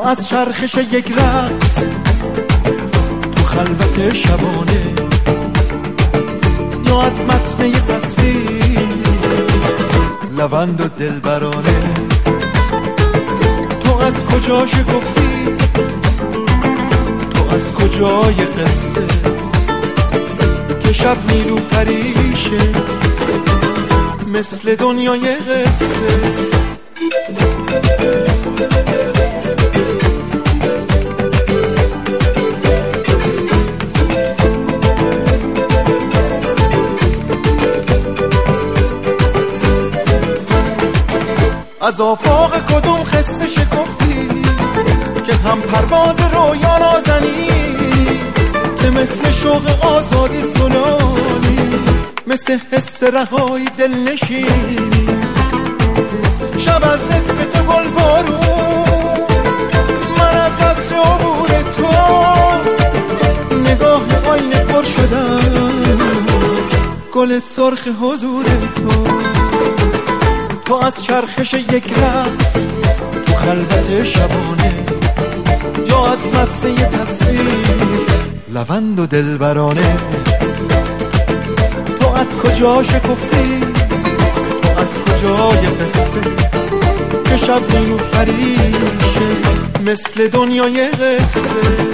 از چرخش یک رقص تو خلوت شبانه، یا از متن یه تصویر لوند و دلبرانه. تو از کجا شکفتی، تو از کجای قصه که شب نیلوفریشه مثل دنیای قصه. از آفاق کدوم خسته شکفتی که هم پرواز رویا نازنی، که مثل شوق آزادی سنانی، مثل حس رهایی دلنشینی. شب از اسم تو گل بارون، من از عطر عبور تو، نگاه آینه پر شدم گل سرخ حضور تو. تو از چرخش یک رقص تو خلوت شبانه، یا از متن یه تصویر لوند و دلبرانه. تو از کجا شکفتی، تو از کجای قصه که شب نیلوفریشه مثل دنیای قصه.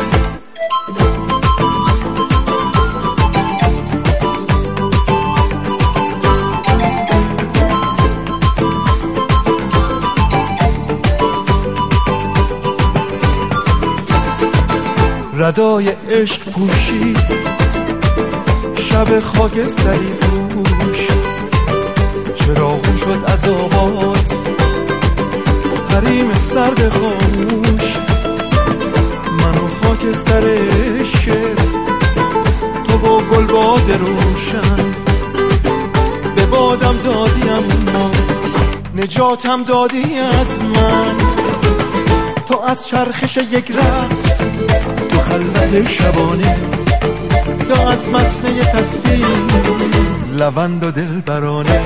ردای عشق پوشید شب خاکستری دوش، چراغون شد از آواز حریم سرد خاموش. من و خاکستر شعر، تو و گلباد روشن، به بادم دادی اما نجاتم دادی از من. تو از چرخش یک رقص تو خلوت شبانه، یا از متن یه تصویر لوند و دلبرانه.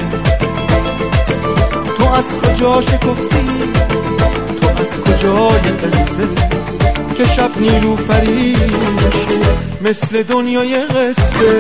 تو از کجا شکفتی، تو از کجای قصه که شب نیلوفریشه مثل دنیای قصه.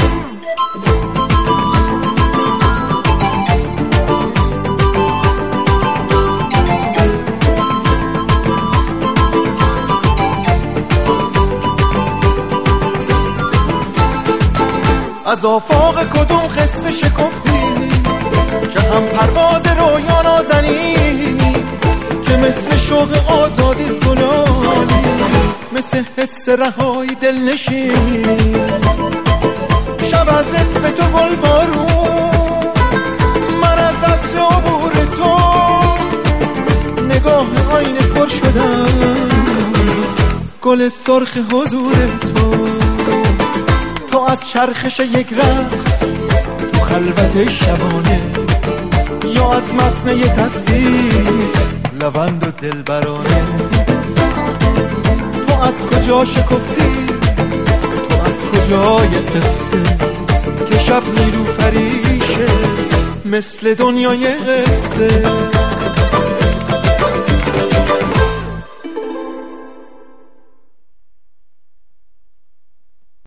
از آفاق کدوم خسته شکفتی که هم پرواز رویا نازنینی، که مثل شوق آزادی سنانی، مثل حس رهایی دلنشینی. شب از اسم تو گل بارون، من از عطر عبور تو، نگاه آینه پر شدم گل سرخ حضور تو. تو از چرخش یک رقص تو خلوت شبانه، یا از متن یه تصویر لوند و دلبرانه. تو از کجا شکفتی، تو از کجای قصه که شب نیلوفریشه مثل دنیای قصه.